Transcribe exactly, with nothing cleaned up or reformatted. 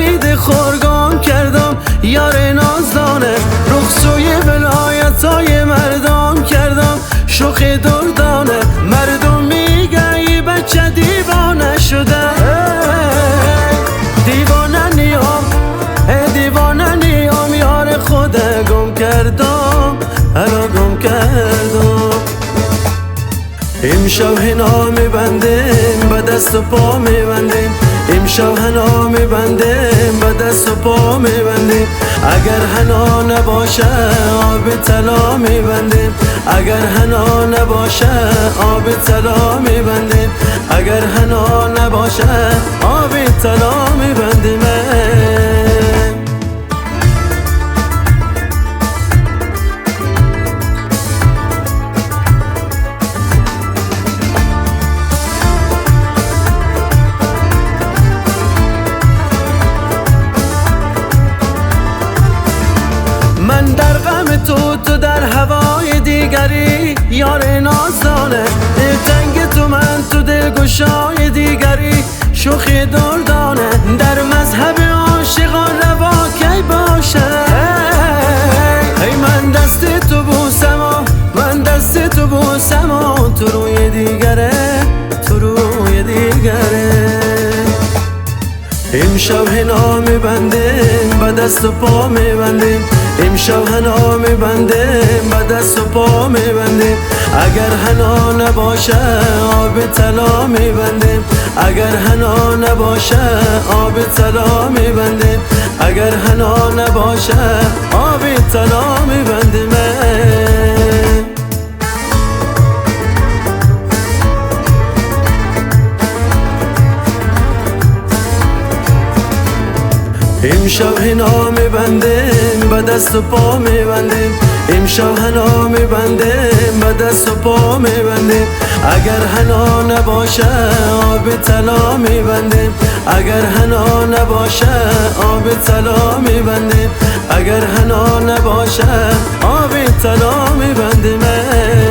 خرید خورگام کردم یار نازدانه، رخصوی ولایتای مردم کردم شوخ دردانه. مردم میگن ای بچه دیوانه شده، دیوانه نیام دیوانه نیام، یار خود گم کردم هلا گم کردم. امشب حنا میبندیم به دست و پا میبندیم، امشب حنا میبندیم به دست و پا میبندیم. اگر حنا نباشه آب طلا میبندیم، اگر حنا نباشه آب طلا میبندیم، اگر حنا نباشه آب طلا میبندیم. من در غم تو، تو در هوای دیگری، یار نازدانه دلتنگ تو، من تو دلگشای دیگری شوخی دردانه. در مذهب عاشقان روا کی باشه، ای من دست تو بوسم و من دست تو بوسم و تو روی دیگره، تو روی دیگره. امشب حنا میبندیم به دست و پا میبندیم، امشب حنا میبندیم به دست و پا میبندیم. اگر حنا نباشه آب طلا میبندیم، اگر حنا نباشه آب طلا میبندیم، اگر حنا نباشه آب طلا میبندیم. امشب حنا میبندیم به دست و پا میبندیم، امشب حنا میبندیم به دست و پا میبندیم. اگر حنا نباشه آب طلا میبندیم، اگر حنا نباشه آب طلا میبندیم، اگر حنا نباشه آب طلا میبندیم.